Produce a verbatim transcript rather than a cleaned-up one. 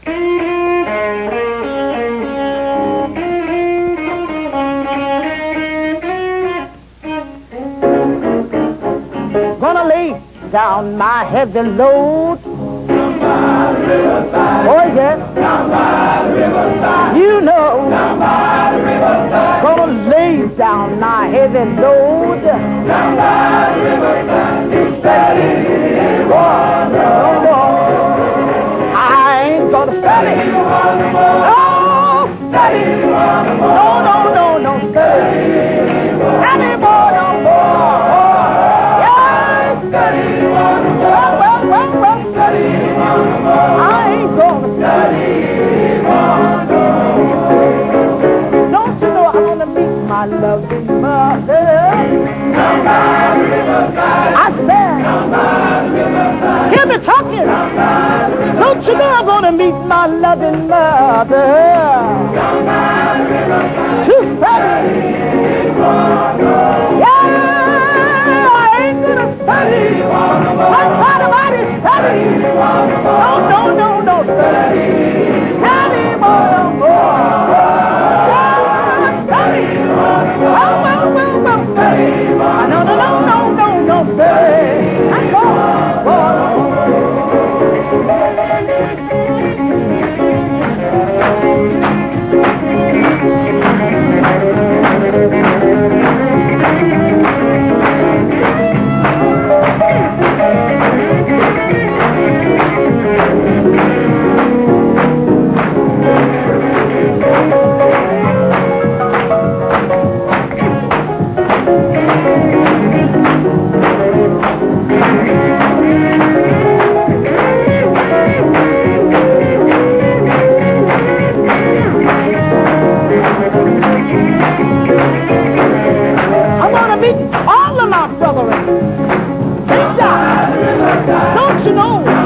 Gonna lay down my heavy load. Down by the riverside. Oh, yes. Down by the riverside. You know. Down by the riverside. Gonna lay down my heavy load. Down by the riverside. To steady water. I ain't gonna study. Water more. No, Steady water more. no, no, no, no, study. Anymore, no more. Yes. Steady water more. Well, well, well, well. Steady water more. I ain't gonna study. Steady water. Don't you know I wanna meet my loving mother? Down by the riverside. I said, Down by the riverside. hear me talking. Down by the riverside. Don't you know I'm gonna meet my loving mother? Down by the riverside. Too study. Yeah, I ain't gonna study. I'm part of my study. No, no, no, no study. Study more, more. Yeah, study. Oh, well, well, well, study. No, no, no, no, no, no study. I'm going, going. I want to meet all of my brethren. Don't you know?